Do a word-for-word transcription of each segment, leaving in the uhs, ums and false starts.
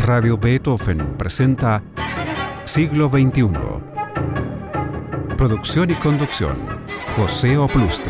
Radio Beethoven presenta Siglo veintiuno. Producción y conducción, José Oplustil.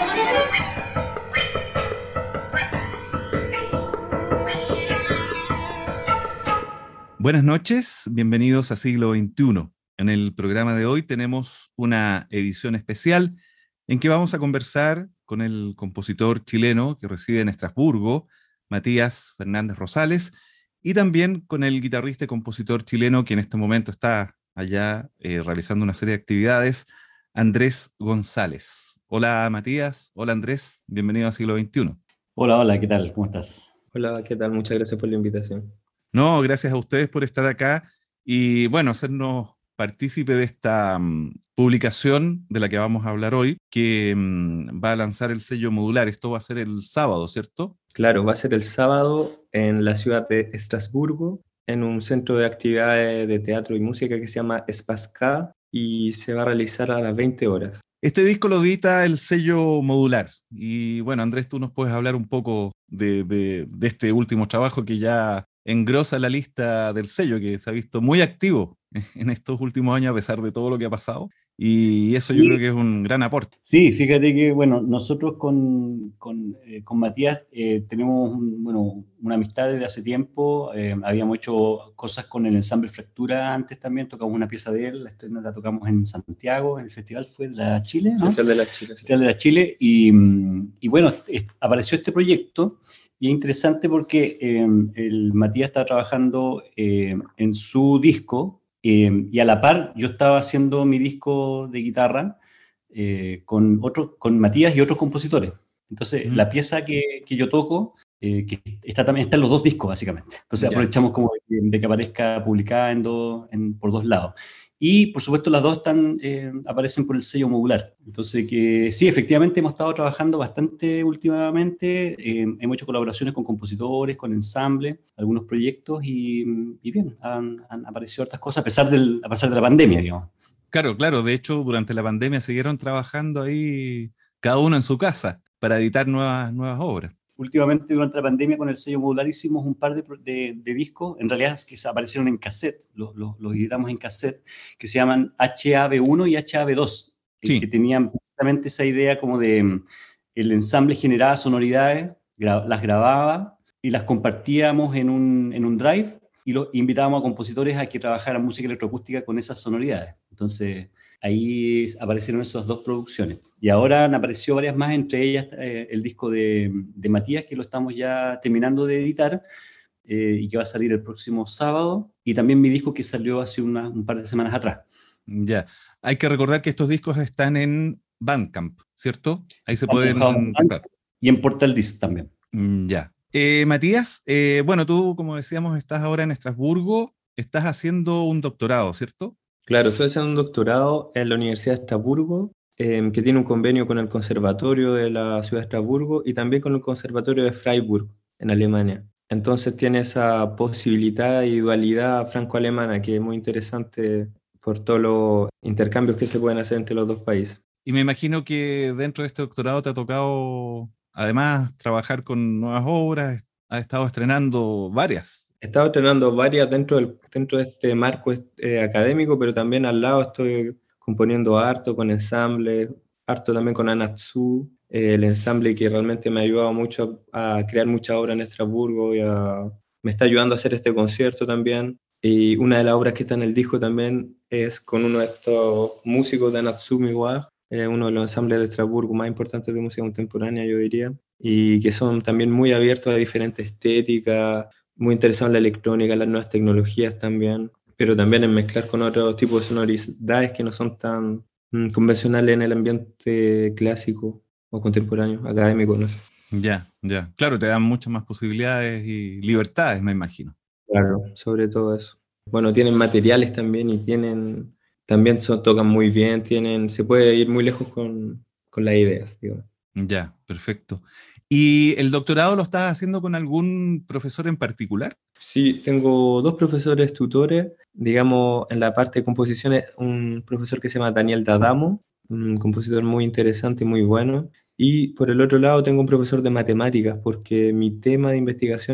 Buenas noches, bienvenidos a Siglo veintiuno. En el programa de hoy tenemos una edición especial en que vamos a conversar con el compositor chileno que reside en Estrasburgo, Matías Fernández Rosales, y también con el guitarrista y compositor chileno que en este momento está allá eh, realizando una serie de actividades, Andrés González. Hola Matías, hola Andrés, bienvenido a Siglo veintiuno. Hola, hola, ¿qué tal? ¿Cómo estás? Hola, ¿qué tal? Muchas gracias por la invitación. No, gracias a ustedes por estar acá y bueno, hacernos partícipe de esta um, publicación de la que vamos a hablar hoy, que um, va a lanzar el sello Modular. Esto va a ser el sábado, ¿cierto? Claro, va a ser el sábado en la ciudad de Estrasburgo, en un centro de actividades de teatro y música que se llama Espace K y se va a realizar a las veinte horas. Este disco lo edita el sello Modular. Y bueno, Andrés, tú nos puedes hablar un poco de, de, de este último trabajo que ya engrosa la lista del sello, que se ha visto muy activo en estos últimos años a pesar de todo lo que ha pasado. Y eso sí. Yo creo que es un gran aporte. Sí, fíjate que, bueno, nosotros con, con, eh, con Matías eh, tenemos un, bueno, una amistad desde hace tiempo. Eh, habíamos hecho cosas con el ensamble Fractura antes también, tocamos una pieza de él, la, la tocamos en Santiago, en el festival fue de la Chile, ¿no? Festival de la Chile. Festival de la Chile, y, y bueno, es, apareció este proyecto. Y es interesante porque eh, el Matías está trabajando eh, en su disco eh, y a la par yo estaba haciendo mi disco de guitarra eh, con, otro, con Matías y otros compositores. Entonces, mm. la pieza que, que yo toco, eh, que está, también está en los dos discos, básicamente. Entonces, ya. aprovechamos como de, de que aparezca publicada en dos, en, por dos lados. Y, por supuesto, las dos están, eh, aparecen por el sello Modular. Entonces, que sí, efectivamente hemos estado trabajando bastante últimamente. Eh, hemos hecho colaboraciones con compositores, con ensambles, algunos proyectos y, y bien, han, han aparecido otras cosas a pesar, del, a pesar de la pandemia, digamos. Claro, claro. De hecho, durante la pandemia siguieron trabajando ahí cada uno en su casa para editar nuevas, nuevas obras. Últimamente, durante la pandemia, con el sello Modular hicimos un par de, de, de discos, en realidad que aparecieron en cassette, los, los, los editamos en cassette, que se llaman H A V uno y H A V dos, sí. que tenían precisamente esa idea como de el ensamble generaba sonoridades, gra, las grababa y las compartíamos en un, en un drive y los invitábamos a compositores a que trabajaran música electroacústica con esas sonoridades. Entonces, ahí aparecieron esas dos producciones. Y ahora han aparecido varias más, entre ellas eh, el disco de, de Matías, que lo estamos ya terminando de editar eh, y que va a salir el próximo sábado. Y también mi disco que salió hace una, un par de semanas atrás. Ya. Hay que recordar que estos discos están en Bandcamp, ¿cierto? Ahí se pueden comprar. Y en Portal Disc también. Ya. Eh, Matías, eh, bueno, tú, como decíamos, estás ahora en Estrasburgo, estás haciendo un doctorado, ¿cierto? Claro, estoy haciendo un doctorado en la Universidad de Estrasburgo, eh, que tiene un convenio con el Conservatorio de la Ciudad de Estrasburgo y también con el Conservatorio de Freiburg, en Alemania. Entonces tiene esa posibilidad y dualidad franco-alemana que es muy interesante por todos los intercambios que se pueden hacer entre los dos países. Y me imagino que dentro de este doctorado te ha tocado, además, trabajar con nuevas obras, has estado estrenando varias. He estado estrenando varias dentro, del, dentro de este marco eh, académico, pero también al lado estoy componiendo harto con ensambles, harto también con Anatsu, eh, el ensamble que realmente me ha ayudado mucho a, a crear mucha obra en Estrasburgo y a, me está ayudando a hacer este concierto también. Y una de las obras que está en el disco también es con uno de estos músicos de Anatsu Miwag, eh, uno de los ensambles de Estrasburgo más importantes de música contemporánea, yo diría, y que son también muy abiertos a diferentes estéticas, muy interesado en la electrónica, en las nuevas tecnologías también, pero también en mezclar con otros tipos de sonoridades que no son tan mm, convencionales en el ambiente clásico o contemporáneo, académico, no sé. Ya, ya. Claro, te dan muchas más posibilidades y libertades, me imagino. Claro, sobre todo eso. Bueno, tienen materiales también y tienen, también son, tocan muy bien, tienen, se puede ir muy lejos con, con las ideas, digamos. Ya, perfecto. ¿Y el doctorado lo estás haciendo con algún profesor en particular? Sí, tengo dos profesores tutores, digamos, en la parte de composiciones, un profesor que se llama Daniel D'Adamo, un compositor muy interesante y muy bueno, y por el otro lado tengo un profesor de matemáticas, porque mi tema de investigación es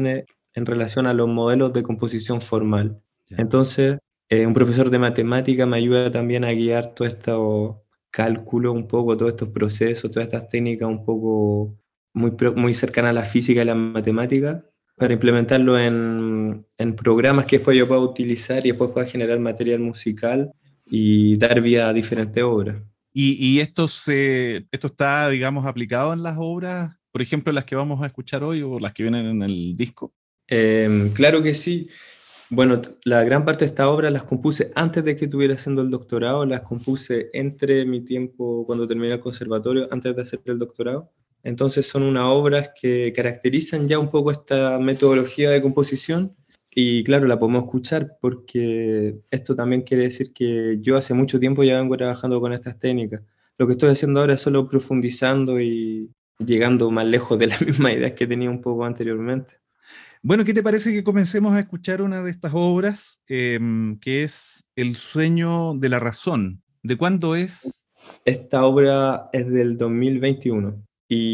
en relación a los modelos de composición formal. Ya. Entonces, eh, un profesor de matemática me ayuda también a guiar todo estos cálculos, un poco, todos estos procesos, todas estas técnicas un poco muy, pro- muy cercanas a la física y la matemática, para implementarlo en, en programas que después yo pueda utilizar y después pueda generar material musical y dar vida a diferentes obras. ¿Y, y esto, se, esto está, digamos, aplicado en las obras, por ejemplo, las que vamos a escuchar hoy o las que vienen en el disco? Eh, claro que sí. Bueno, t- la gran parte de esta obra las compuse antes de que estuviera haciendo el doctorado, las compuse entre mi tiempo cuando terminé el conservatorio, antes de hacer el doctorado. Entonces son unas obras que caracterizan ya un poco esta metodología de composición y claro, la podemos escuchar porque esto también quiere decir que yo hace mucho tiempo ya vengo trabajando con estas técnicas. Lo que estoy haciendo ahora es solo profundizando y llegando más lejos de las mismas ideas que tenía un poco anteriormente. Bueno, ¿qué te parece que comencemos a escuchar una de estas obras, eh, que es El sueño de la razón? ¿De cuándo es? Esta obra es del dos mil veintiuno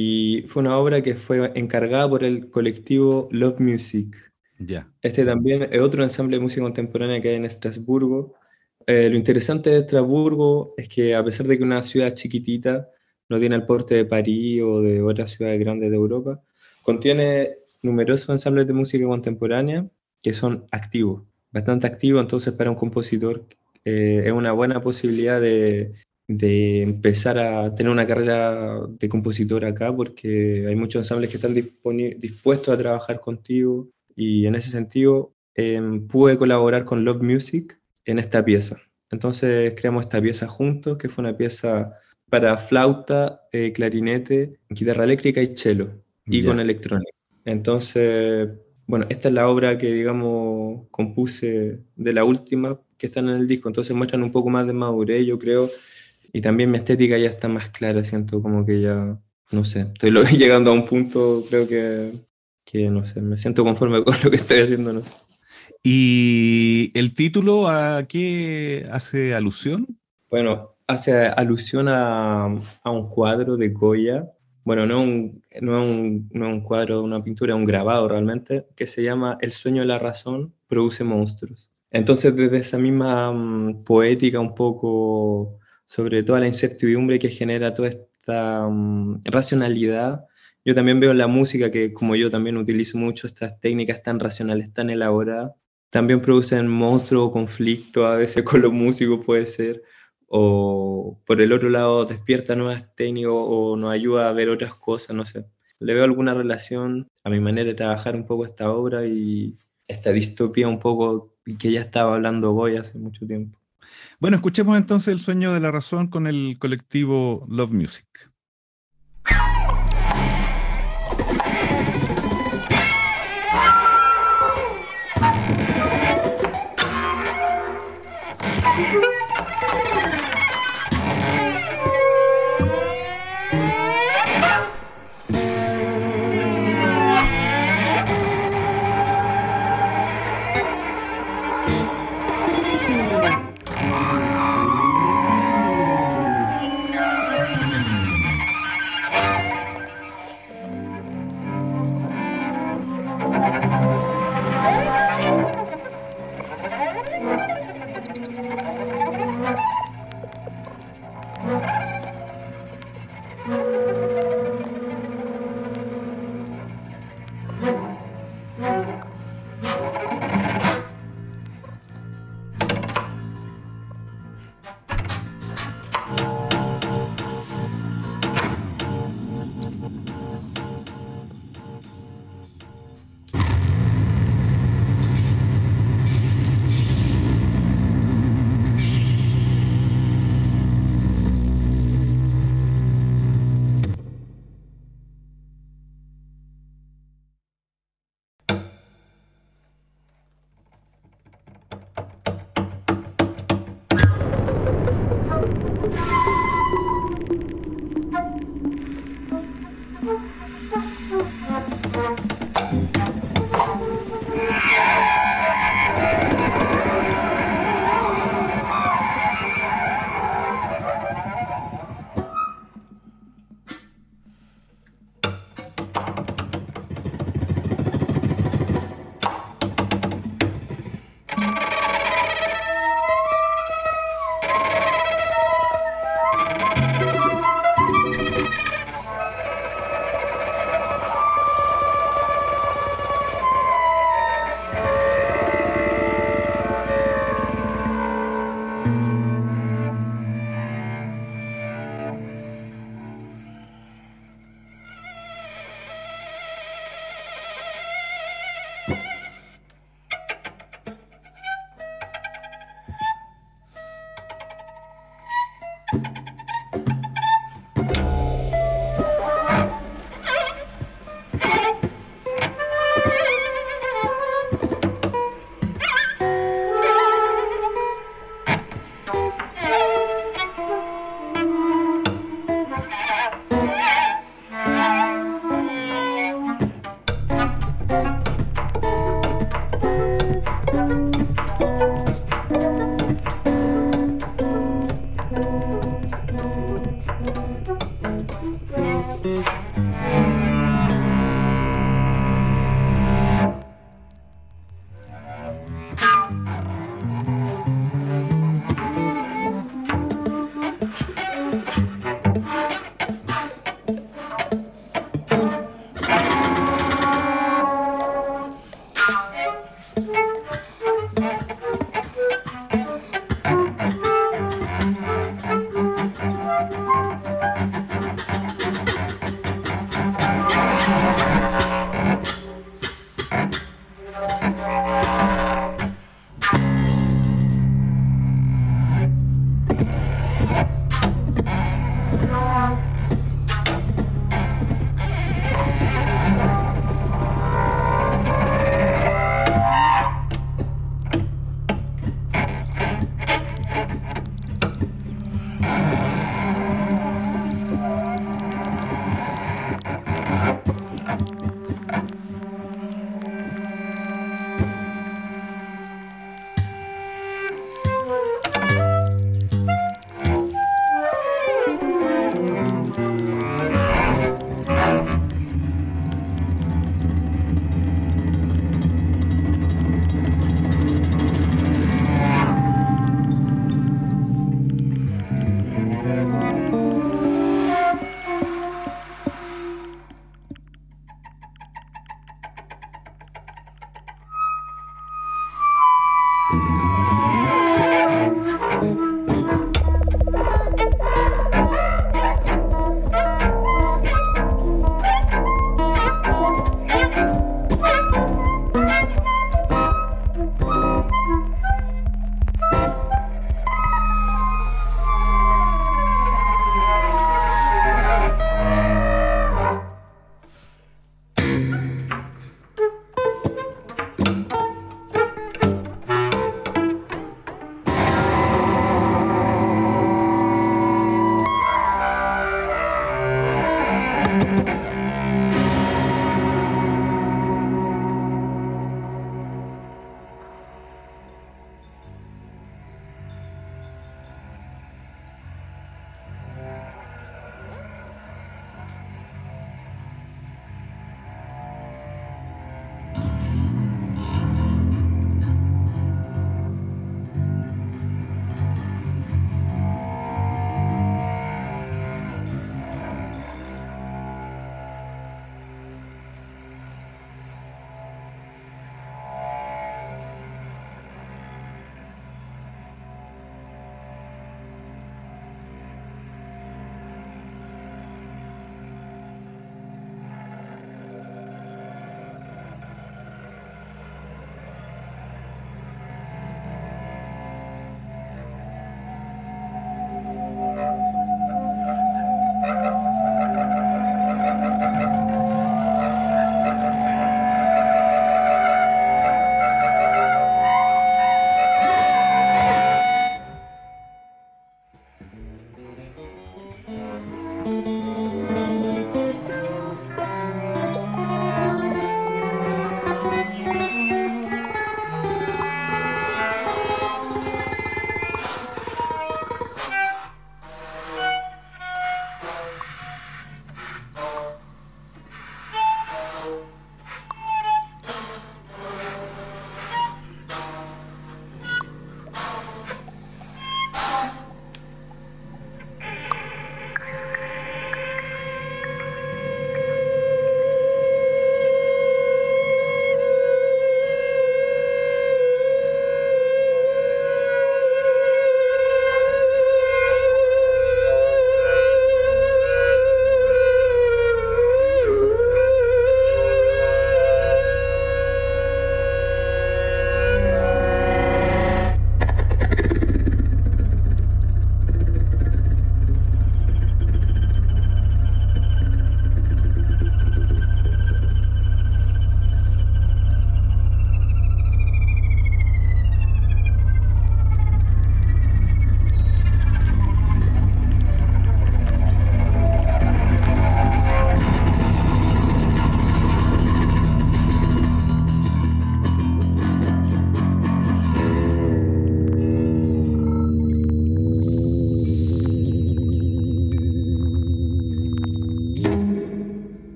y fue una obra que fue encargada por el colectivo Love Music. Ya. Este también es otro ensamble de música contemporánea que hay en Estrasburgo. Eh, lo interesante de Estrasburgo es que a pesar de que una ciudad chiquitita, no tiene el porte de París o de otras ciudades grandes de Europa, contiene numerosos ensambles de música contemporánea que son activos, bastante activos, entonces para un compositor eh, es una buena posibilidad de, de empezar a tener una carrera de compositor acá, porque hay muchos ensambles que están disponi- dispuestos a trabajar contigo, y en ese sentido eh, pude colaborar con Love Music en esta pieza. Entonces creamos esta pieza juntos, que fue una pieza para flauta, eh, clarinete, guitarra eléctrica y cello, y con Ya. electrónica. Entonces, bueno, esta es la obra que, digamos, compuse de la última que están en el disco, entonces muestran un poco más de madurez, yo creo, y también mi estética ya está más clara, siento como que ya, no sé, estoy lo- llegando a un punto, creo que, que, no sé, me siento conforme con lo que estoy haciendo, no sé. ¿Y el título a qué hace alusión? Bueno, hace alusión a, a un cuadro de Goya, bueno, no un, no es un, no es un cuadro, una pintura, es un grabado realmente, que se llama El sueño de la razón produce monstruos. Entonces, desde esa misma mm, poética un poco sobre toda la incertidumbre que genera toda esta mm, racionalidad, yo también veo en la música que, como yo también utilizo mucho estas técnicas tan racionales, tan elaboradas, también producen monstruos o conflictos, a veces con los músicos puede ser, o por el otro lado despierta nuevas técnicas o nos ayuda a ver otras cosas, no sé. Le veo alguna relación a mi manera de trabajar un poco esta obra y esta distopía un poco que ya estaba hablando Goy hace mucho tiempo. Bueno, escuchemos entonces El sueño de la razón con el colectivo Love Music.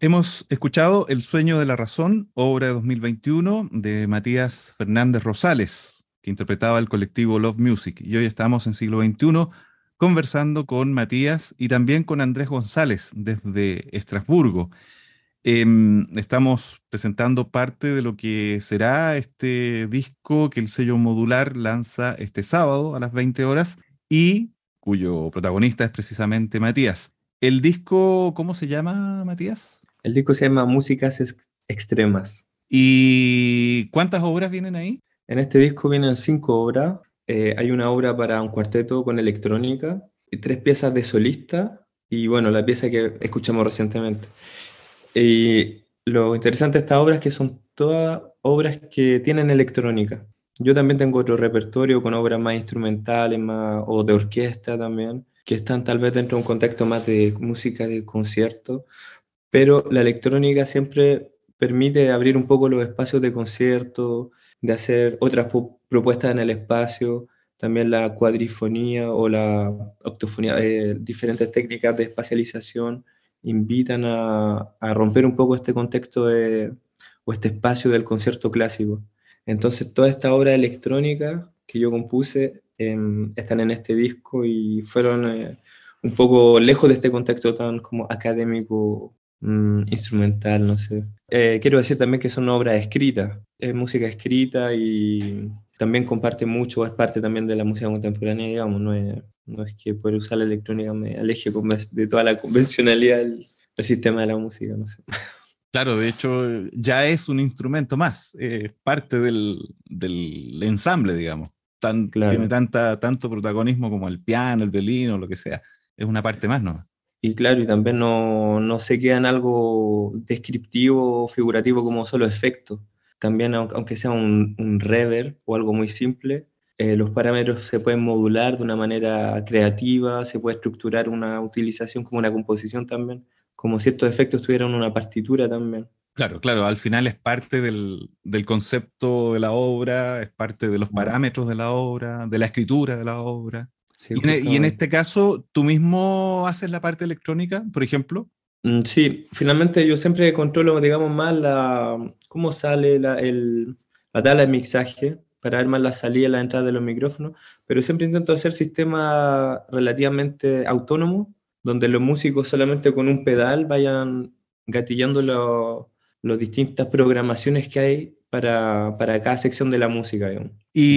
Hemos escuchado El sueño de la razón, obra de dos mil veintiuno de Matías Fernández Rosales, que interpretaba el colectivo Love Music. Y hoy estamos en siglo veintiuno conversando con Matías y también con Andrés González desde Estrasburgo. Em, estamos presentando parte de lo que será este disco que el sello Modular lanza este sábado a las veinte horas y cuyo protagonista es precisamente Matías. ¿El disco cómo se llama, Matías? El disco se llama Músicas Ex- Extremas. ¿Y cuántas obras vienen ahí? En este disco vienen cinco obras. Eh, hay una obra para un cuarteto con electrónica, y tres piezas de solista y bueno, la pieza que escuchamos recientemente. Y lo interesante de estas obras es que son todas obras que tienen electrónica. Yo también tengo otro repertorio con obras más instrumentales más, o de orquesta también, que están tal vez dentro de un contexto más de música de concierto, pero la electrónica siempre permite abrir un poco los espacios de concierto, de hacer otras po- propuestas en el espacio, también la cuadrifonía o la octofonía, eh, diferentes técnicas de espacialización invitan a, a romper un poco este contexto de, o este espacio del concierto clásico. Entonces, toda esta obra electrónica que yo compuse em, están en este disco y fueron eh, un poco lejos de este contexto tan como académico, mm, instrumental, no sé. Eh, quiero decir también que son obras escritas, es música escrita y también comparte mucho, es parte también de la música contemporánea, digamos, no es, no es que por usar la electrónica me aleje conven- de toda la convencionalidad del, del sistema de la música, no sé. Claro, de hecho, ya es un instrumento más, es parte del, del ensamble, digamos. Tan, tiene Claro. tanta, tanto protagonismo como el piano, el violín o lo que sea. Es una parte más, ¿no? Y claro, y también no, no se queda en algo descriptivo o figurativo como solo efecto. También, aunque, aunque sea un, un reverb o algo muy simple, eh, los parámetros se pueden modular de una manera creativa, se puede estructurar una utilización como una composición también, como si estos efectos tuvieran una partitura también. Claro, claro, al final es parte del, del concepto de la obra, es parte de los Claro. parámetros de la obra, de la escritura de la obra. Sí, Y en, e- y en justamente. este caso, ¿tú mismo haces la parte electrónica, por ejemplo? Mm, Sí, finalmente yo siempre controlo, digamos, más la, cómo sale la, el, la tabla de mixaje para ver más la salida y la entrada de los micrófonos, pero siempre intento hacer sistemas relativamente autónomos, donde los músicos solamente con un pedal vayan gatillando lo- las distintas programaciones que hay para, para cada sección de la música, digamos.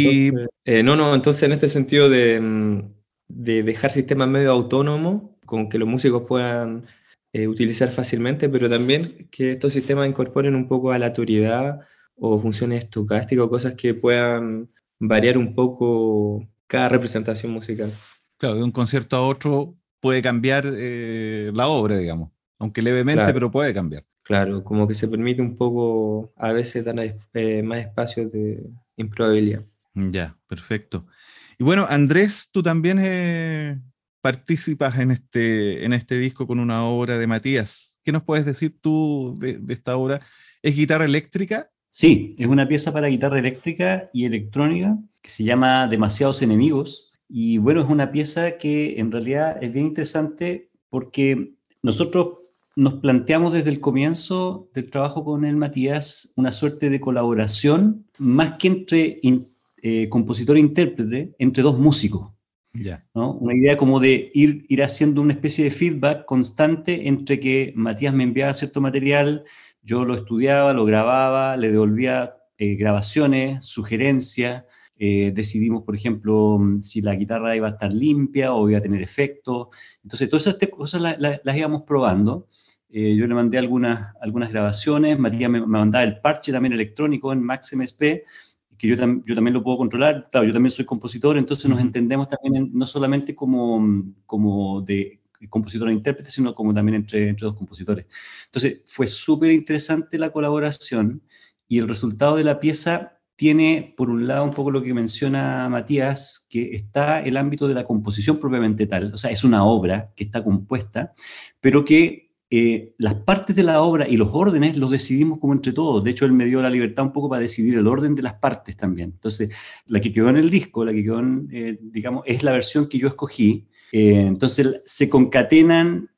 Y Entonces, eh, no, no, entonces en este sentido de, mm, de dejar sistemas medio autónomos, con que los músicos puedan eh, utilizar fácilmente, pero también que estos sistemas incorporen un poco aleatoriedad o funciones estocásticas o cosas que puedan variar un poco cada representación musical. claro, de un concierto a otro puede cambiar eh, la obra, digamos, aunque levemente, Claro, pero puede cambiar. claro, como que se permite un poco, a veces dar eh, más espacios de improbabilidad. Ya, perfecto. Y bueno, Andrés, tú también eh, participas en este, en este disco con una obra de Matías. ¿Qué nos puedes decir tú de, de esta obra? ¿Es guitarra eléctrica? Sí, es una pieza para guitarra eléctrica y electrónica que se llama Demasiados Enemigos. Y bueno, es una pieza que en realidad es bien interesante porque nosotros nos planteamos desde el comienzo del trabajo con el Matías una suerte de colaboración, más que entre in- eh, compositor e intérprete, entre dos músicos. Ya. ¿No? Una idea como de ir, ir haciendo una especie de feedback constante entre que Matías me enviaba cierto material, yo lo estudiaba, lo grababa, le devolvía eh, grabaciones, sugerencias, eh, decidimos, por ejemplo, si la guitarra iba a estar limpia o iba a tener efectos. Entonces, todas esas cosas las, las, las íbamos probando. Eh, yo le mandé algunas, algunas grabaciones, Matías me, me mandaba el parche también electrónico en Max M S P, que yo, tam yo, también lo puedo controlar. Claro, yo también soy compositor, entonces nos Ujú. entendemos también en, no solamente como, como de compositor e intérprete, sino como también entre, entre dos compositores. Entonces fue súper interesante la colaboración y el resultado de la pieza tiene, por un lado, un poco lo que menciona Matías, que está el ámbito de la composición propiamente tal, o sea, es una obra que está compuesta, pero que eh, las partes de la obra y los órdenes los decidimos como entre todos. De hecho, él me dio la libertad un poco para decidir el orden de las partes también. Entonces, la que quedó en el disco, la que quedó en, eh, digamos, es la versión que yo escogí. Eh, entonces, se concatenan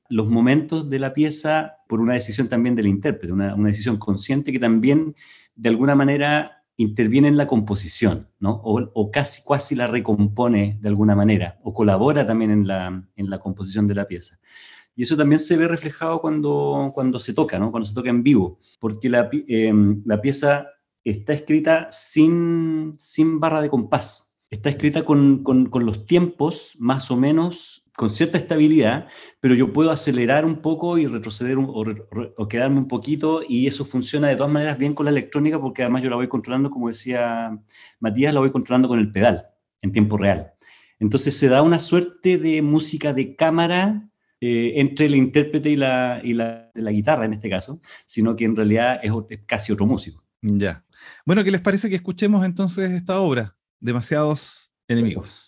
los momentos de la pieza por una decisión también del intérprete, una, una decisión consciente que también de alguna manera interviene en la composición, ¿no? O, o casi, casi la recompone de alguna manera, o colabora también en la, en la composición de la pieza. Y eso también se ve reflejado cuando, cuando se toca, ¿no? Cuando se toca en vivo, porque la, eh, la pieza está escrita sin, sin barra de compás, está escrita con, con, con los tiempos más o menos, con cierta estabilidad, pero yo puedo acelerar un poco y retroceder un, o, o quedarme un poquito, y eso funciona de todas maneras bien con la electrónica, porque además yo la voy controlando, como decía Matías, la voy controlando con el pedal en tiempo real. Entonces se da una suerte de música de cámara eh, entre el intérprete y, la, y la, la guitarra en este caso, sino que en realidad es, es casi otro músico. Ya. Bueno, ¿qué les parece que escuchemos entonces esta obra? Demasiados enemigos.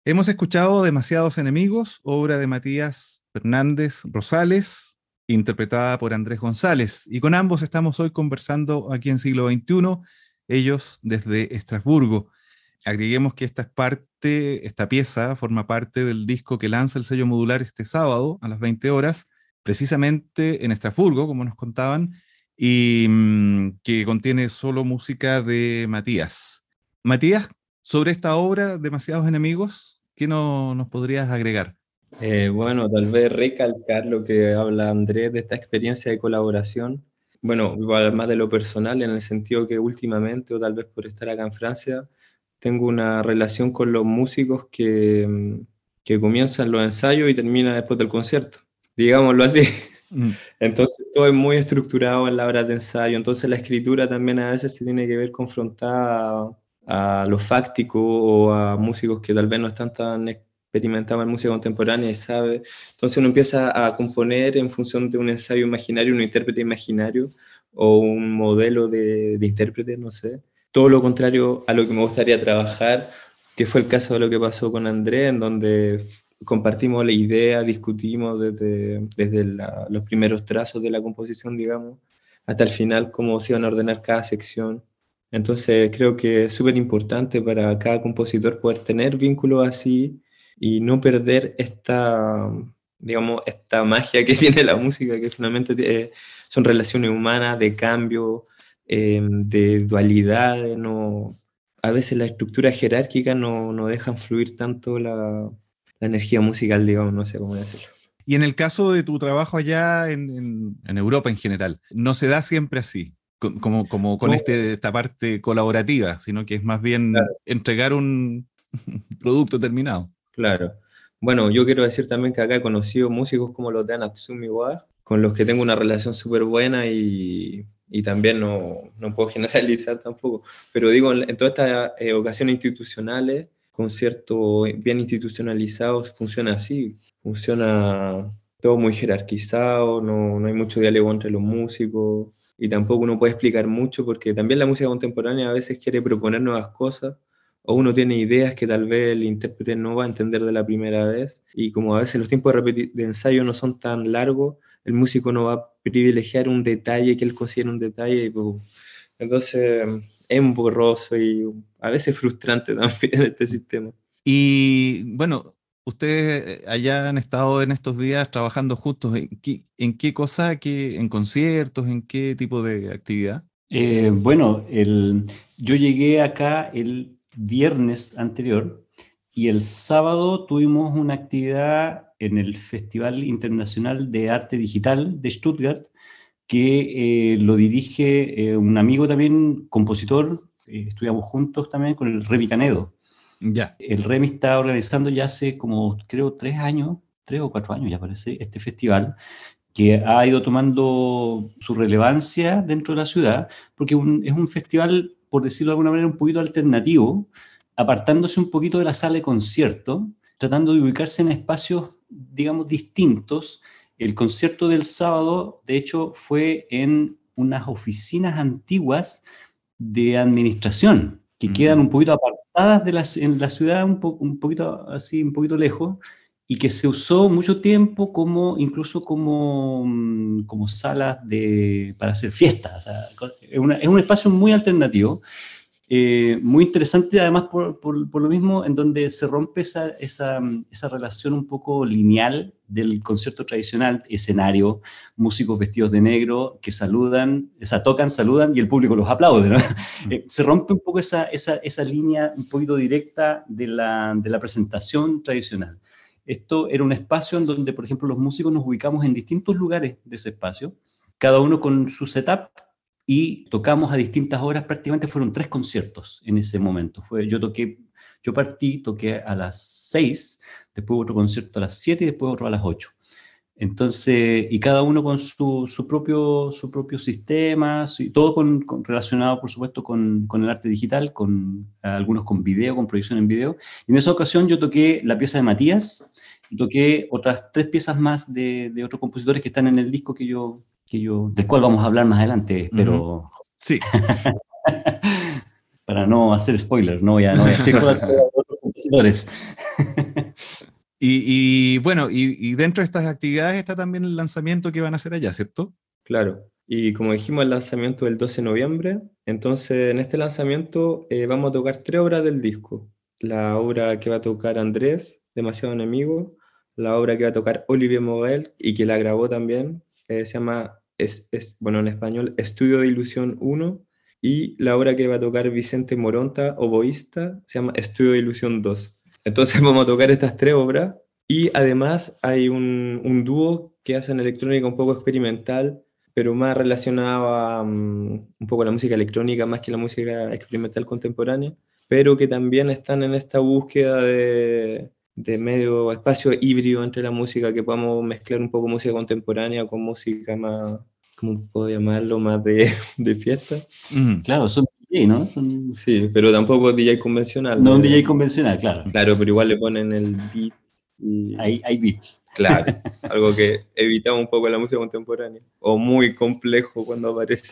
Hemos escuchado Demasiados Enemigos, obra de Matías Fernández Rosales, interpretada por Andrés González. Y con ambos estamos hoy conversando aquí en Siglo veintiuno, ellos desde Estrasburgo. Agreguemos que esta es parte, esta pieza forma parte del disco que lanza el sello Modular este sábado a las veinte horas, precisamente en Estrasburgo, como nos contaban, y mmm, que contiene solo música de Matías. Matías, sobre esta obra, Demasiados Enemigos, ¿qué no, nos podrías agregar? Eh, bueno, tal vez recalcar lo que habla Andrés de esta experiencia de colaboración. Bueno, igual más de lo personal, en el sentido que últimamente, o tal vez por estar acá en Francia, tengo una relación con los músicos que, que comienzan los ensayos y terminan después del concierto, digámoslo así. Mm. Entonces todo es muy estructurado en la hora de ensayo, entonces la escritura también a veces se tiene que ver confrontada a, a lo fáctico o a músicos que tal vez no están tan experimentados en música contemporánea y sabe. Entonces uno empieza a componer en función de un ensayo imaginario, un intérprete imaginario o un modelo de, de intérprete, no sé. Todo lo contrario a lo que me gustaría trabajar, que fue el caso de lo que pasó con Andrés, en donde compartimos la idea, discutimos desde, desde la, los primeros trazos de la composición, digamos, hasta el final, cómo se iban a ordenar cada sección. Entonces creo que es súper importante para cada compositor poder tener vínculos así y no perder esta, digamos, esta magia que tiene la música, que finalmente eh, son relaciones humanas de cambio, eh, de dualidad, no, a veces la estructura jerárquica no, no dejan fluir tanto la, la energía musical, digamos, no sé cómo decirlo. Y en el caso de tu trabajo allá en, en, en Europa en general, no se da siempre así, como, como con no. este, esta parte colaborativa, sino que es más bien claro. entregar un producto terminado. Claro. Bueno, yo quiero decir también que acá he conocido músicos como los de Anatsumi Wa, con los que tengo una relación súper buena y, y también no, no puedo generalizar tampoco, pero digo, en, en todas estas eh, ocasiones institucionales, conciertos bien institucionalizados, funciona así, funciona todo muy jerarquizado, no, no hay mucho diálogo entre los músicos y tampoco uno puede explicar mucho porque también la música contemporánea a veces quiere proponer nuevas cosas o uno tiene ideas que tal vez el intérprete no va a entender de la primera vez y como a veces los tiempos de, repeti- de ensayo no son tan largos, el músico no va a privilegiar un detalle que él considera un detalle y pues, entonces es un borroso y a veces frustrante también este sistema. Y bueno, ustedes allá han estado en estos días trabajando juntos, ¿en qué, en qué cosa, qué, en conciertos, en qué tipo de actividad? Eh, bueno, el, yo llegué acá el viernes anterior y el sábado tuvimos una actividad en el Festival Internacional de Arte Digital de Stuttgart que eh, lo dirige eh, un amigo también, compositor, eh, estudiamos juntos también con el Remy Canedo. Ya. El Remy está organizando ya hace como, creo, tres años, tres o cuatro años ya parece, este festival, que ha ido tomando su relevancia dentro de la ciudad, porque un, es un festival, por decirlo de alguna manera, un poquito alternativo, apartándose un poquito de la sala de concierto, tratando de ubicarse en espacios, digamos, distintos. El concierto del sábado, de hecho, fue en unas oficinas antiguas de administración, que uh-huh. quedan un poquito apartadas de la, en la ciudad, un, po, un poquito así, un poquito lejos, y que se usó mucho tiempo como, incluso como, como salas de, para hacer fiestas. O sea, es, una, es un espacio muy alternativo, eh, muy interesante además por, por, por lo mismo, en donde se rompe esa, esa, esa relación un poco lineal del concierto tradicional, escenario, músicos vestidos de negro que saludan, o sea, tocan, saludan y el público los aplaude, ¿no? Mm. Eh, se rompe un poco esa, esa, esa línea un poquito directa de la, de la presentación tradicional. Esto era un espacio en donde, por ejemplo, los músicos nos ubicamos en distintos lugares de ese espacio, cada uno con su setup, y tocamos a distintas horas, prácticamente fueron tres conciertos en ese momento. Fue, yo toqué, yo partí, toqué a las seis, después otro concierto a las siete y después otro a las ocho. Entonces, y cada uno con su, su, propio, su propio sistema, su, todo con, con, relacionado, por supuesto, con, con el arte digital, con algunos con video, con proyección en video. Y en esa ocasión yo toqué la pieza de Matías, y toqué otras tres piezas más de, de otros compositores que están en el disco que yo, que yo, del cual vamos a hablar más adelante, pero... Uh-huh. Sí. Para no hacer spoiler, no voy a, no voy a decir otros compositores compositores. Y, y bueno, y, y dentro de estas actividades está también el lanzamiento que van a hacer allá, ¿cierto? Claro, y como dijimos, el lanzamiento del doce de noviembre, entonces en este lanzamiento eh, vamos a tocar tres obras del disco. La obra que va a tocar Andrés, Demasiado Enemigo, la obra que va a tocar Olivier Morel y que la grabó también, eh, se llama, es, es, bueno, en español, Estudio de Ilusión uno, y la obra que va a tocar Vicente Moronta, oboísta, se llama Estudio de Ilusión dos. Entonces vamos a tocar estas tres obras y además hay un, un dúo que hacen electrónica un poco experimental, pero más relacionado a um, un poco a la música electrónica más que la música experimental contemporánea, pero que también están en esta búsqueda de, de medio espacio híbrido entre la música, que podamos mezclar un poco música contemporánea con música más, ¿cómo puedo llamarlo? Más de, de fiesta. Mm. Claro, son D J, ¿no? Son... Sí, pero tampoco D J convencional. No un de, D J convencional, claro. Claro, pero igual le ponen el beat. Y... Hay, hay beats. Claro, algo que evitaba un poco la música contemporánea, o muy complejo cuando aparece.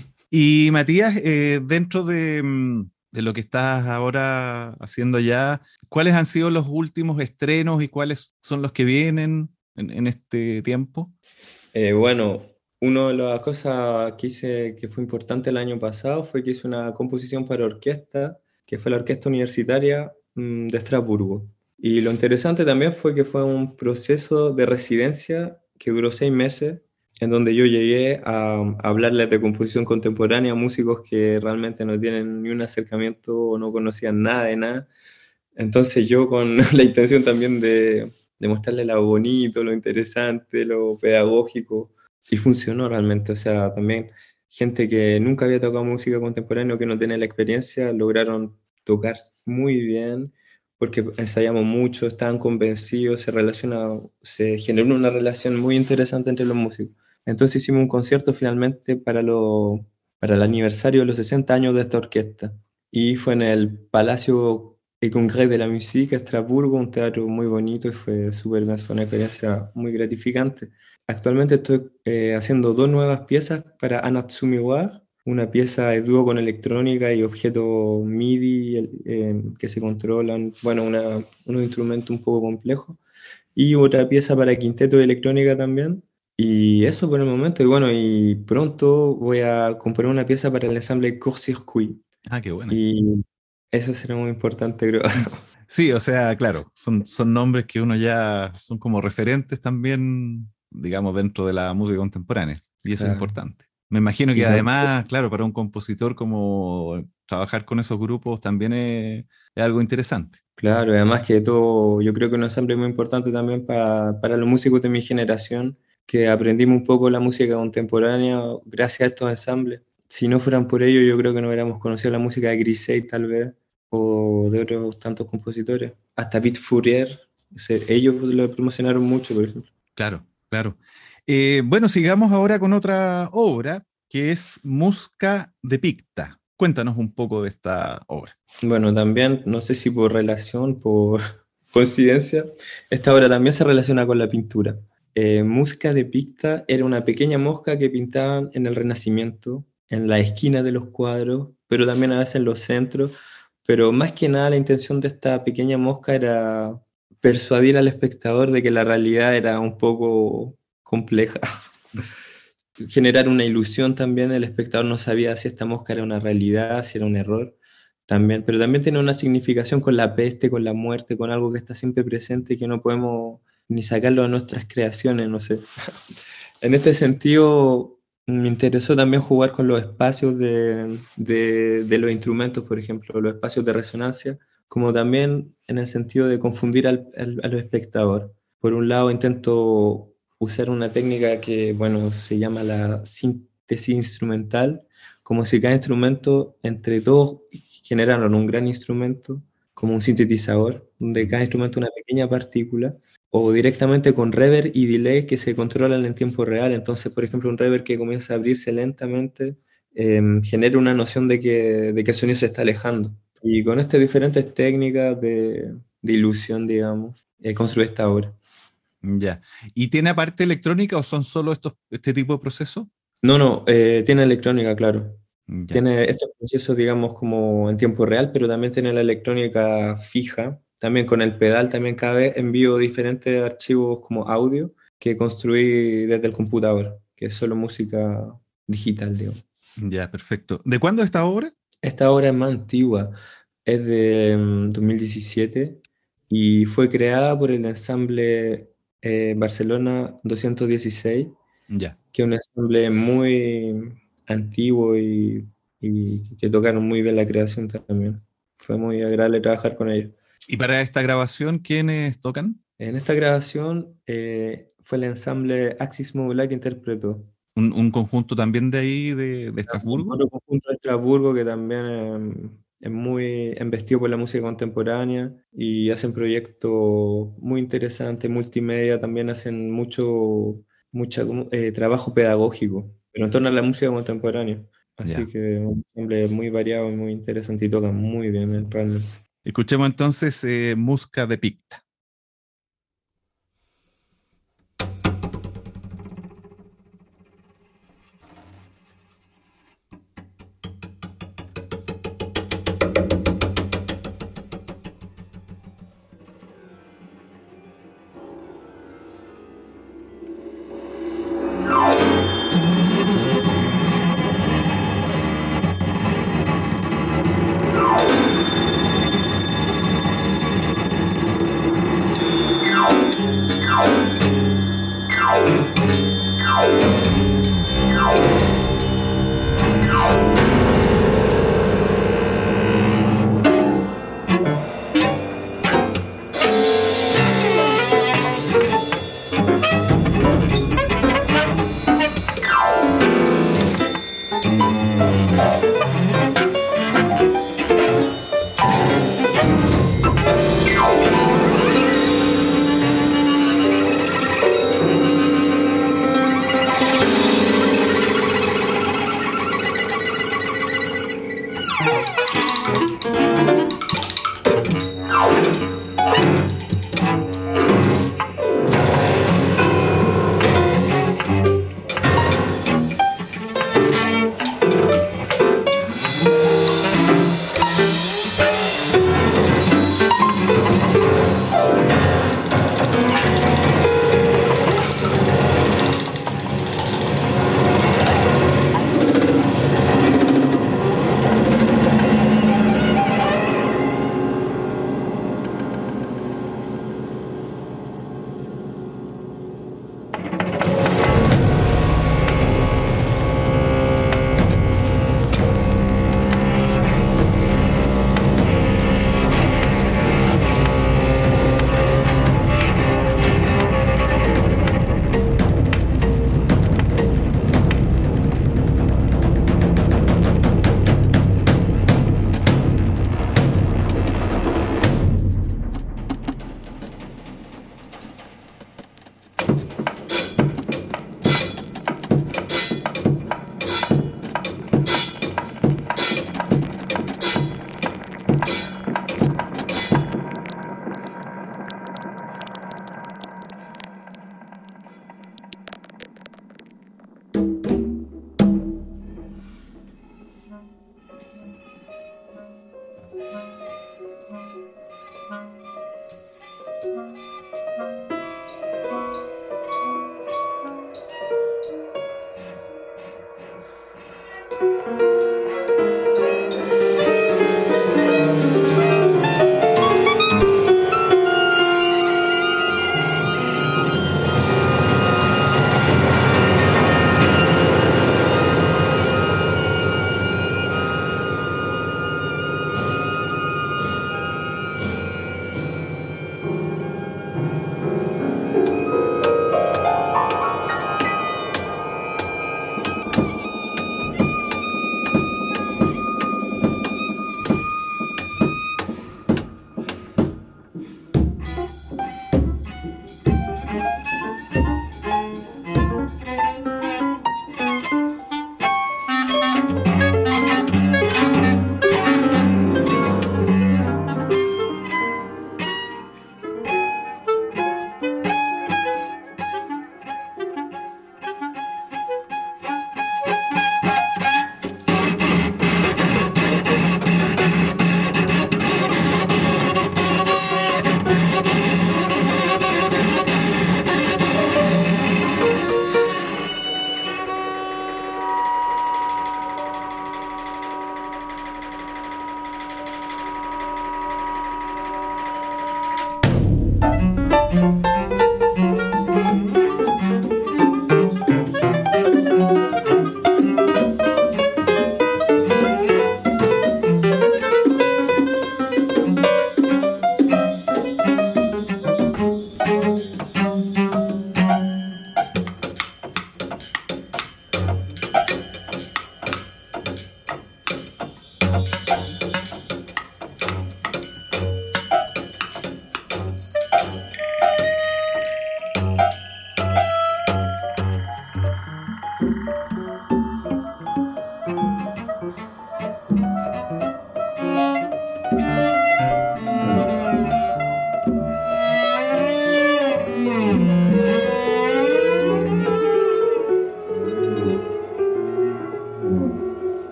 Y Matías, eh, dentro de, de lo que estás ahora haciendo ya, ¿cuáles han sido los últimos estrenos y cuáles son los que vienen en, en este tiempo? Eh, bueno, una de las cosas que hice que fue importante el año pasado fue que hice una composición para orquesta, que fue la Orquesta Universitaria mmm, de Estrasburgo. Y lo interesante también fue que fue un proceso de residencia que duró seis meses, en donde yo llegué a, a hablarles de composición contemporánea a músicos que realmente no tienen ni un acercamiento o no conocían nada de nada. Entonces yo con la intención también de, de mostrarles lo bonito, lo interesante, lo pedagógico, y funcionó realmente. O sea, también gente que nunca había tocado música contemporánea o que no tenía la experiencia, lograron tocar muy bien, porque ensayamos mucho, estaban convencidos, se relaciona, se generó una relación muy interesante entre los músicos. Entonces hicimos un concierto finalmente para, lo, para el aniversario de los sesenta años de esta orquesta. Y fue en el Palacio et Congrès de la Musique, Estrasburgo, un teatro muy bonito y fue súper, fue una experiencia muy gratificante. Actualmente estoy eh, haciendo dos nuevas piezas para Anatsumi War, una pieza de dúo con electrónica y objetos MIDI eh, que se controlan, bueno, una, unos instrumentos un poco complejos, y otra pieza para quinteto de electrónica también. Y eso por el momento, y bueno, y pronto voy a componer una pieza para el ensamble Court Circuit. Ah, qué bueno. Y eso será muy importante, creo. Sí, o sea, claro, son, son nombres que uno ya son como referentes también, digamos, dentro de la música contemporánea, y eso es Claro. importante. Me imagino que Y además, claro, para un compositor como trabajar con esos grupos también es, es algo interesante. Claro, y además que todo, yo creo que un ensamble muy importante también para, para los músicos de mi generación, que aprendimos un poco la música contemporánea gracias a estos ensambles. Si no fueran por ello, yo creo que no hubiéramos conocido la música de Grisey tal vez, o de otros tantos compositores. Hasta Beat Fourier, o sea, ellos lo promocionaron mucho, por ejemplo. Claro, claro. Eh, bueno, sigamos ahora con otra obra, que es Musca de Picta. Cuéntanos un poco de esta obra. Bueno, también, no sé si por relación, por coincidencia, esta obra también se relaciona con la pintura. Eh, Musca de Picta era una pequeña mosca que pintaban en el Renacimiento, en la esquina de los cuadros, pero también a veces en los centros. Pero más que nada la intención de esta pequeña mosca era persuadir al espectador de que la realidad era un poco compleja. Generar una ilusión también, el espectador no sabía si esta mosca era una realidad, si era un error, también, pero también tiene una significación con la peste, con la muerte, con algo que está siempre presente y que no podemos ni sacarlo de nuestras creaciones, no sé. En este sentido, me interesó también jugar con los espacios de, de, de los instrumentos, por ejemplo, los espacios de resonancia, como también en el sentido de confundir al, al, al espectador. Por un lado, intento usar una técnica que, bueno, se llama la síntesis instrumental, como si cada instrumento, entre todos, generaran un gran instrumento, como un sintetizador, donde cada instrumento es una pequeña partícula, o directamente con reverb y delay que se controlan en tiempo real. Entonces, por ejemplo, un reverb que comienza a abrirse lentamente eh, genera una noción de que, de que el sonido se está alejando. Y con estas diferentes técnicas de, de ilusión, digamos, eh, construí esta obra. Ya. ¿Y tiene aparte electrónica o son solo estos, este tipo de procesos? No, no, eh, tiene electrónica, claro. Ya. Tiene estos procesos, digamos, como en tiempo real, pero también tiene la electrónica fija, también con el pedal, también cada vez envío diferentes archivos como audio que construí desde el computador, que es solo música digital, digamos. Ya, perfecto. ¿De cuándo es esta obra? Esta obra es más antigua, es de mm, dos mil diecisiete y fue creada por el ensamble eh, Barcelona doscientos dieciséis, Ya. que es un ensamble muy antiguo y, y que tocaron muy bien la creación también. Fue muy agradable trabajar con ellos. ¿Y para esta grabación quiénes tocan? En esta grabación eh, fue el ensamble Axis Modular que interpretó. ¿Un, un conjunto también de ahí, de, de Estrasburgo? Otro conjunto de Estrasburgo que también eh, es muy investido por la música contemporánea y hacen proyectos muy interesantes, multimedia, también hacen mucho, mucha, eh, trabajo pedagógico, pero en torno a la música contemporánea. Así Ya. que un ensamble muy variado y muy interesante y tocan muy bien el realmente. Escuchemos entonces eh, Musca de Picta.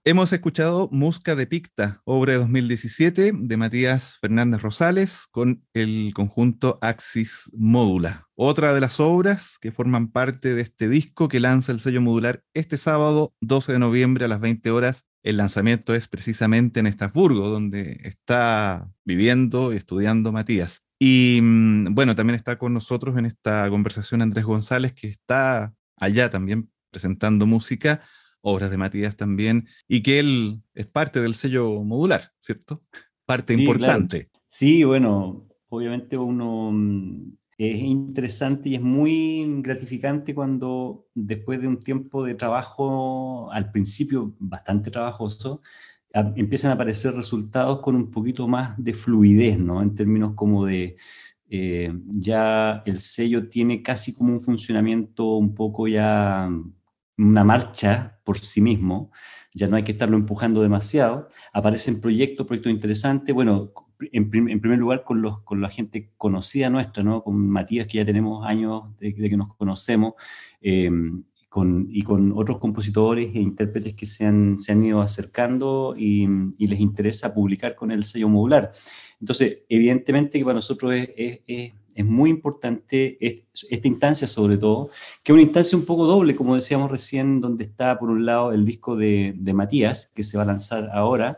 Hemos escuchado Musca de Picta, obra de dos mil diecisiete de Matías Fernández Rosales con el conjunto Axis Módula. Otra de las obras que forman parte de este disco que lanza el sello Modular este sábado doce de noviembre a las veinte horas. El lanzamiento es precisamente en Estrasburgo, donde está viviendo y estudiando Matías. Y mm, bueno, también está con nosotros en esta conversación Andrés González, que está allá también presentando música, obras de Matías también, y que él es parte del sello Modular, ¿cierto? Parte Sí, claro. importante. Sí, bueno, obviamente uno mm, es interesante y es muy gratificante cuando después de un tiempo de trabajo, al principio bastante trabajoso, a- empiezan a aparecer resultados con un poquito más de fluidez, ¿no? En términos como de, eh, ya el sello tiene casi como un funcionamiento un poco ya, una marcha por sí mismo, ya no hay que estarlo empujando demasiado. Aparecen proyectos, proyectos interesantes, bueno, en, prim- en primer lugar con, los, con la gente conocida nuestra, ¿no? Con Matías, que ya tenemos años de, de que nos conocemos, eh, con, y con otros compositores e intérpretes que se han, se han ido acercando y, y les interesa publicar con el sello Modular. Entonces, evidentemente que para nosotros es, es, es, es muy importante es, esta instancia, sobre todo, que es una instancia un poco doble, como decíamos recién, donde está por un lado el disco de, de Matías, que se va a lanzar ahora,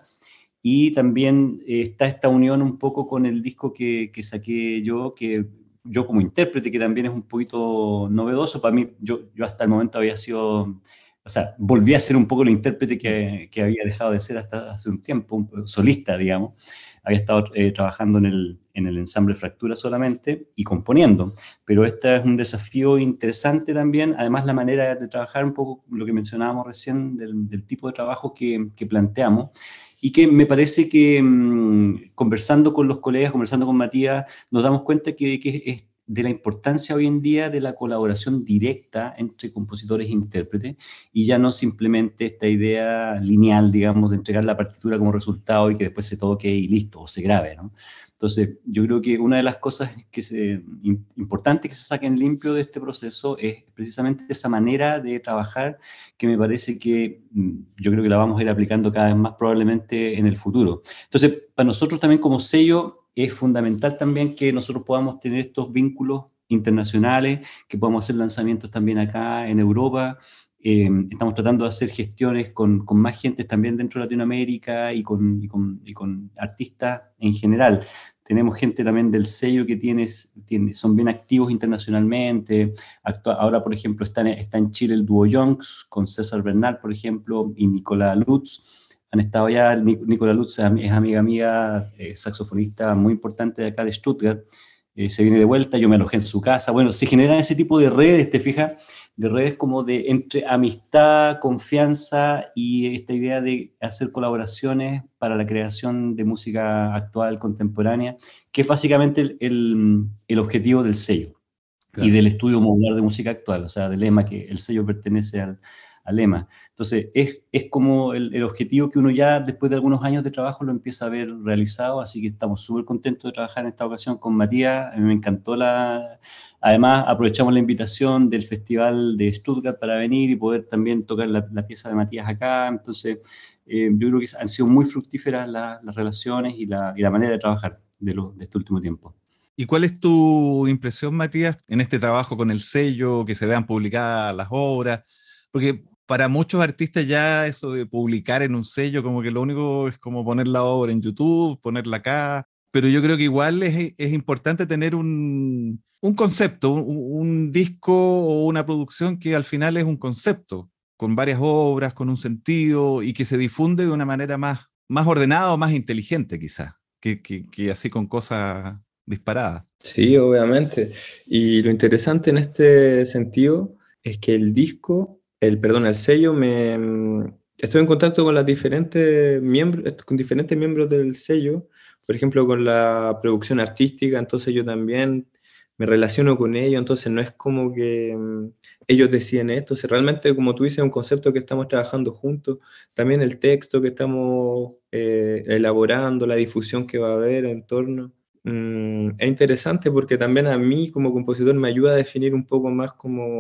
y también eh, está esta unión un poco con el disco que, que saqué yo, que yo como intérprete, que también es un poquito novedoso para mí. Yo, yo hasta el momento había sido, o sea, volví a ser un poco el intérprete que, que había dejado de ser hasta hace un tiempo, un solista, digamos. Había estado eh, trabajando en el, en el ensamble Fractura solamente y componiendo, pero este es un desafío interesante también, además la manera de trabajar, un poco lo que mencionábamos recién, del, del tipo de trabajo que, que planteamos, y que me parece que mmm, conversando con los colegas, conversando con Matías, nos damos cuenta que, que es de la importancia hoy en día de la colaboración directa entre compositores e intérpretes, y ya no simplemente esta idea lineal, digamos, de entregar la partitura como resultado y que después se toque y listo, o se grabe, ¿no? Entonces, yo creo que una de las cosas que se, importante que se saquen limpio de este proceso es precisamente esa manera de trabajar, que me parece que mm, yo creo que la vamos a ir aplicando cada vez más probablemente en el futuro. Entonces, para nosotros también como sello es fundamental también que nosotros podamos tener estos vínculos internacionales, que podamos hacer lanzamientos también acá en Europa. Eh, estamos tratando de hacer gestiones con, con más gente también dentro de Latinoamérica y con, y con, y con artistas en general. Tenemos gente también del sello que tiene, tiene, son bien activos internacionalmente. Actua, ahora, por ejemplo, está en, está en Chile el dúo Youngs con César Bernal, por ejemplo, y Nicolás Lutz. Han estado ya, Nicolás Lutz es amiga mía, eh, saxofonista muy importante de acá de Stuttgart. Eh, se viene de vuelta, yo me alojé en su casa. Bueno, se generan ese tipo de redes, ¿te fijas? De redes como de entre amistad, confianza y esta idea de hacer colaboraciones para la creación de música actual, contemporánea, que es básicamente el, el, el objetivo del sello y Claro. del estudio modular de música actual, o sea, del E M A, que el sello pertenece al, al E M A. Entonces, es, es como el, el objetivo que uno ya después de algunos años de trabajo lo empieza a ver realizado, así que estamos súper contentos de trabajar en esta ocasión con Matías. A mí me encantó la... Además, aprovechamos la invitación del Festival de Stuttgart para venir y poder también tocar la, la pieza de Matías acá. Entonces, eh, yo creo que han sido muy fructíferas la, las relaciones y la, y la manera de trabajar de, lo, de este último tiempo. ¿Y cuál es tu impresión, Matías, en este trabajo con el sello, que se vean publicadas las obras? Porque para muchos artistas ya eso de publicar en un sello, como que lo único es como poner la obra en YouTube, ponerla acá, pero yo creo que igual es, es importante tener un, un concepto, un, un disco o una producción que al final es un concepto, con varias obras, con un sentido y que se difunde de una manera más, más ordenada o más inteligente quizás, que, que, que así con cosas disparadas. Sí, obviamente. Y lo interesante en este sentido es que el disco, el, perdón, el sello, me, mm, estoy en contacto con las diferentes miembros, con diferentes miembros del sello, por ejemplo, con la producción artística, entonces yo también me relaciono con ellos, entonces no es como que um, ellos deciden esto, o sea, realmente, como tú dices, es un concepto que estamos trabajando juntos, también el texto que estamos eh, elaborando, la difusión que va a haber en torno. Mm, es interesante porque también a mí como compositor me ayuda a definir un poco más como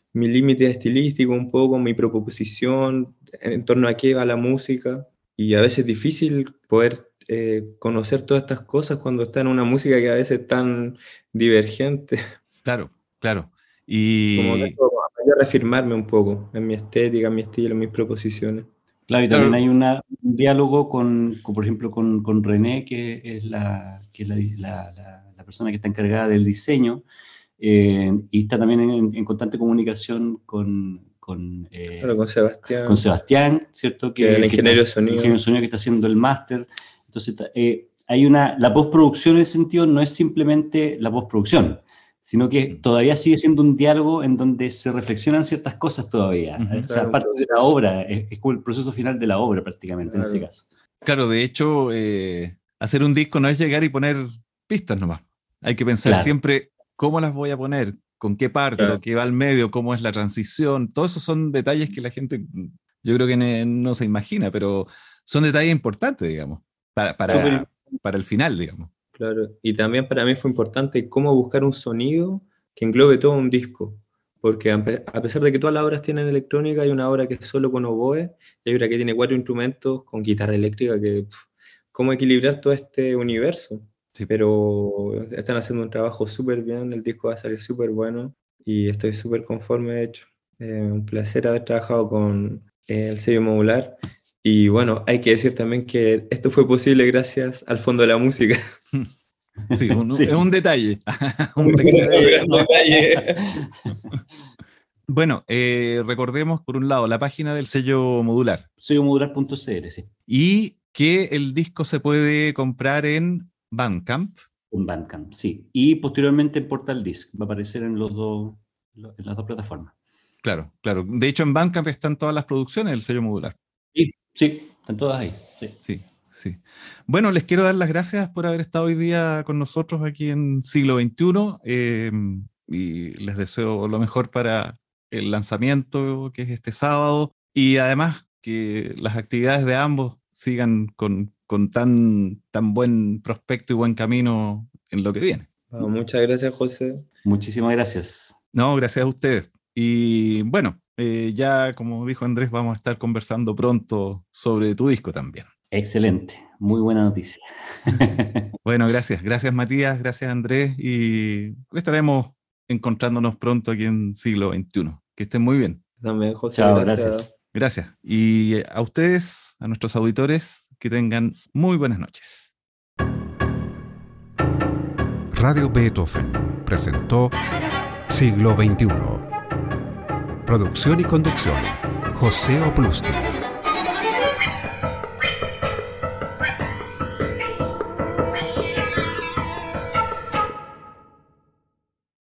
mi límite estilístico un poco, mi proposición, en torno a qué va la música. Y a veces es difícil poder eh, conocer todas estas cosas cuando está en una música que a veces es tan divergente. Claro, claro. Y como que eso me a reafirmarme un poco en mi estética, en mi estilo, en mis proposiciones. Claro, y también hay una, un diálogo con, con, por ejemplo, con, con René, que es, la, que es la, la, la, la persona que está encargada del diseño, eh, y está también en, en constante comunicación con, con, eh, claro, con Sebastián. Con Sebastián, ¿cierto? Que, que el ingeniero de sonido. El ingeniero de sonido que está haciendo el máster. Entonces, eh, hay una, la postproducción en ese sentido no es simplemente la postproducción, sino que todavía sigue siendo un diálogo en donde se reflexionan ciertas cosas todavía. Uh-huh. O sea, claro, parte de la obra, es, es como el proceso final de la obra prácticamente, claro, en este caso. Claro, de hecho, eh, hacer un disco no es llegar y poner pistas nomás. Hay que pensar claro. siempre cómo las voy a poner, con qué parte, claro. qué va al medio, cómo es la transición. Todos esos son detalles que la gente, yo creo que ne, no se imagina, pero son detalles importantes, digamos, para, para, para el final, digamos. Claro, y también para mí fue importante cómo buscar un sonido que englobe todo un disco, porque a pesar de que todas las obras tienen electrónica, hay una obra que es solo con oboe, y hay otra que tiene cuatro instrumentos con guitarra eléctrica, que pff, cómo equilibrar todo este universo. Sí. Pero están haciendo un trabajo súper bien, el disco va a salir súper bueno, y estoy súper conforme, de hecho. Eh, un placer haber trabajado con eh, el sello Modular. Y bueno, hay que decir también que esto fue posible gracias al Fondo de la Música. Sí, un, sí. es un detalle. un pequeño detalle. Bueno, eh, recordemos por un lado la página del sello Modular. sello modular punto c l, sí. Y que el disco se puede comprar en Bandcamp. En Bandcamp, sí. Y posteriormente en Portal Disc. Va a aparecer en, los dos, en las dos plataformas. Claro, claro. De hecho, en Bandcamp están todas las producciones del sello Modular. Sí, sí, están todas ahí. Sí. sí, sí. Bueno, les quiero dar las gracias por haber estado hoy día con nosotros aquí en Siglo veintiuno eh, y les deseo lo mejor para el lanzamiento que es este sábado y además que las actividades de ambos sigan con, con tan, tan buen prospecto y buen camino en lo que viene. Oh, muchas gracias, José. Muchísimas gracias. No, gracias a ustedes. Y bueno, eh, ya como dijo Andrés, vamos a estar conversando pronto sobre tu disco también. Excelente, muy buena noticia. Bueno, gracias, gracias Matías, gracias Andrés y estaremos encontrándonos pronto aquí en Siglo veintiuno. Que estén muy bien. También, José. Chao, gracias. gracias. Gracias. Y a ustedes, a nuestros auditores, que tengan muy buenas noches. Radio Beethoven presentó Siglo veintiuno. Producción y conducción, José Oplusti.